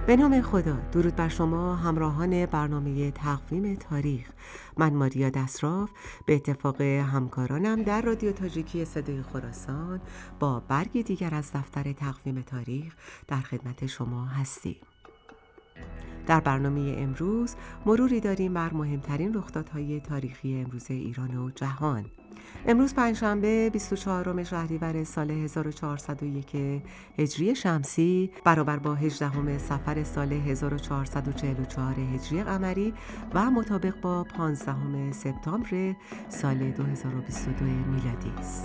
به نام خدا. درود بر شما همراهان برنامه تقویم تاریخ. من ماریا دسراف به اتفاق همکارانم در رادیو تاجیکی صدای خراسان با برگی دیگر از دفتر تقویم تاریخ در خدمت شما هستیم. در برنامه امروز مروری داریم بر مهمترین رخدادهای تاریخی امروز ایران و جهان. امروز پنجشنبه 24 شهریور سال 1401 هجری شمسی برابر با 18 صفر سال 1444 هجری قمری و مطابق با 15 سپتامبر سال 2022 میلادی است.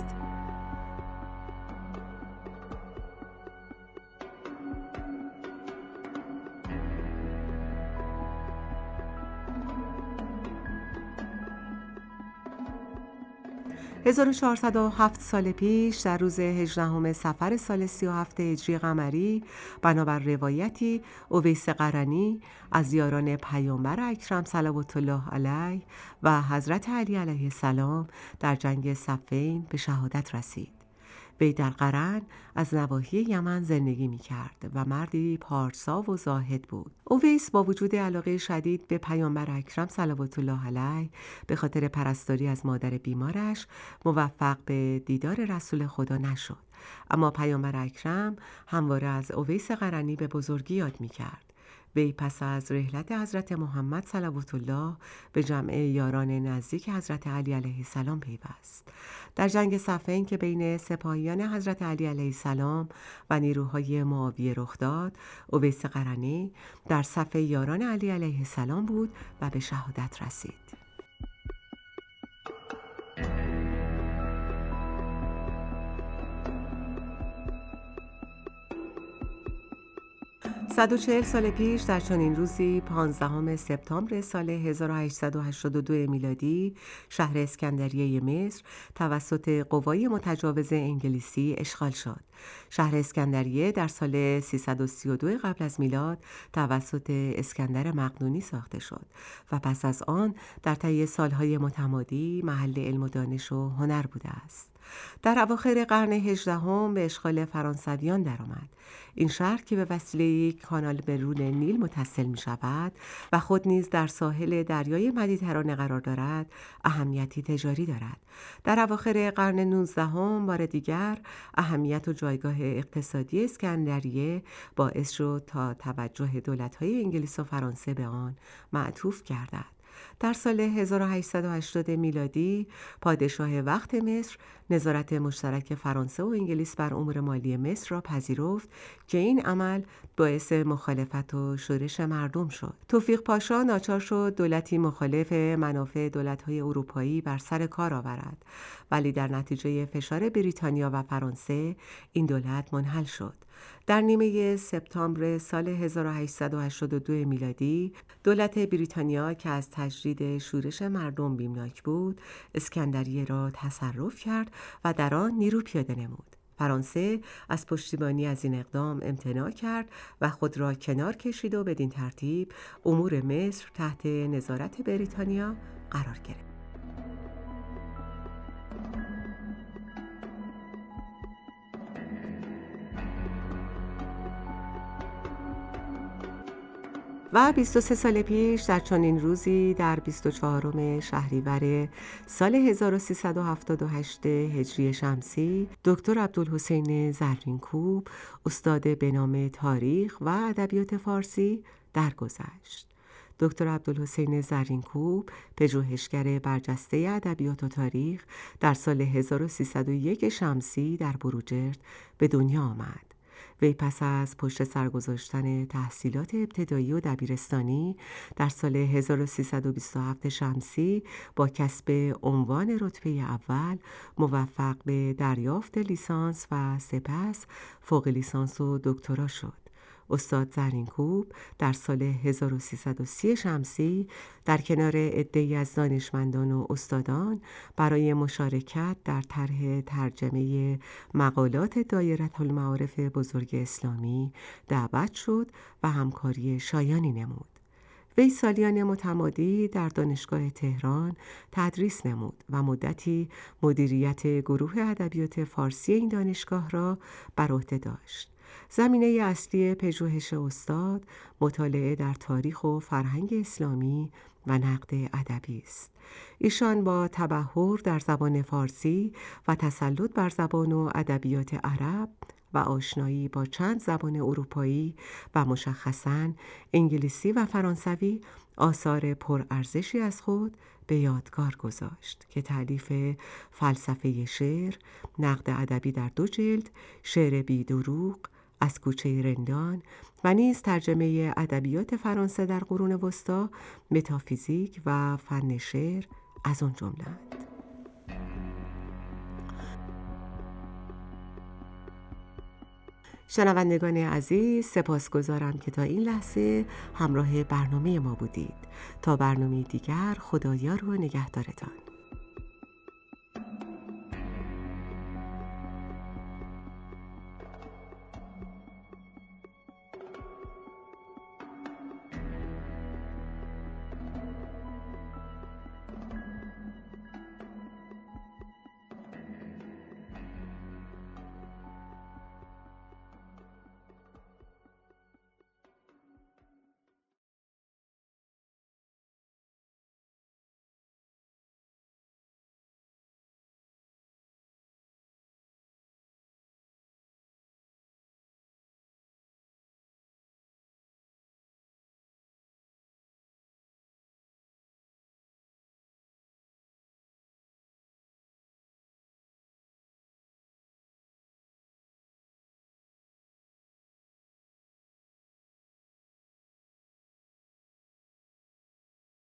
1407 سال پیش در روز 18 صفر سال 37 هجری قمری بنابر روایتی اویس قرنی از یاران پیامبر اکرم صلوات الله علیه و حضرت علی علیه السلام در جنگ صفین به شهادت رسید. وی در قرن از نواحی یمن زندگی می کرد و مردی پارسا و زاهد بود. اویس با وجود علاقه شدید به پیامبر اکرم صلوات الله علیه به خاطر پرستاری از مادر بیمارش موفق به دیدار رسول خدا نشد. اما پیامبر اکرم همواره از اویس قرنی به بزرگی یاد می کرد. وی پس از رحلت حضرت محمد صلوات الله به جمع یاران نزدیک حضرت علی علیه السلام پیوست. در جنگ صفین که بین سپاهیان حضرت علی علیه السلام و نیروهای معاویه رخ داد، اویس قرنی در صف یاران علی علیه السلام بود و به شهادت رسید. 140 سال پیش در چنین روزی 15 سپتامبر سال 1882 میلادی شهر اسکندریه مصر توسط قوای متجاوز انگلیسی اشغال شد. شهر اسکندریه در سال 332 قبل از میلاد توسط اسکندر مقدونی ساخته شد و پس از آن در طی سالهای متمادی محل علم و دانش و هنر بوده است. در اواخر قرن 18 به اشغال فرانسویان درآمد. این شهر که به وسیله یک کانال به رود نیل متصل می شود و خود نیز در ساحل دریای مدیترانه قرار دارد، اهمیتی تجاری دارد. در اواخر قرن 19 بار دیگر اهمیت و جایگاه اقتصادی اسکندریه باعث شد تا توجه دولت‌های انگلیس و فرانسه به آن معطوف گردد. در سال 1880 میلادی پادشاه وقت مصر نظارت مشترک فرانسه و انگلیس بر امور مالی مصر را پذیرفت که این عمل باعث مخالفت و شورش مردم شد. توفیق پاشا ناچار شد دولتی مخالف منافع دولت‌های اروپایی بر سر کار آورد، ولی در نتیجه فشار بریتانیا و فرانسه این دولت منحل شد. در نیمه سپتامبر سال 1882 میلادی دولت بریتانیا که از تجدید شورش مردم بیمناک بود، اسکندریه را تصرف کرد و در آن نیرو پیاده نمود. فرانسه از پشتیبانی از این اقدام امتناع کرد و خود را کنار کشید و بدین ترتیب امور مصر تحت نظارت بریتانیا قرار گرفت. و 23 سال پیش در چنین روزی در 24 شهریور سال 1378 هجری شمسی دکتر عبدالحسین زرینکوب استاد به نام تاریخ و ادبیات فارسی درگذشت. دکتر عبدالحسین زرینکوب پژوهشگر برجسته ادبیات و تاریخ در سال 1301 شمسی در بروجرد به دنیا آمد. وی پس از پشت سر گذاشتن تحصیلات ابتدایی و دبیرستانی در سال 1327 شمسی با کسب عنوان رتبه اول موفق به دریافت لیسانس و سپس فوق لیسانس و دکترا شد. استاد زرینکوب در سال 1330 شمسی در کنار عده‌ای از دانشمندان و استادان برای مشارکت در طرح ترجمه مقالات دایره المعارف بزرگ اسلامی دعوت شد و همکاری شایانی نمود. وی سالیان متمادی در دانشگاه تهران تدریس نمود و مدتی مدیریت گروه ادبیات فارسی این دانشگاه را بر عهده داشت. زمینه اصلی پژوهش استاد مطالعه در تاریخ و فرهنگ اسلامی و نقد ادبی است. ایشان با تبحر در زبان فارسی و تسلط بر زبان و ادبیات عرب و آشنایی با چند زبان اروپایی و مشخصاً انگلیسی و فرانسوی آثار پرارزشی از خود به یادگار گذاشت که تألیف فلسفه شعر، نقد ادبی در 2 جلد، شعر بی دروغ، از کوچه رندان و نیز ترجمه ادبیات فرانسه در قرون وسطی، متافیزیک و فن شعر از آن جمله‌اند. شنوندگان عزیز، سپاسگزارم که تا این لحظه همراه برنامه ما بودید. تا برنامه دیگر، خدایار و نگهدارتان.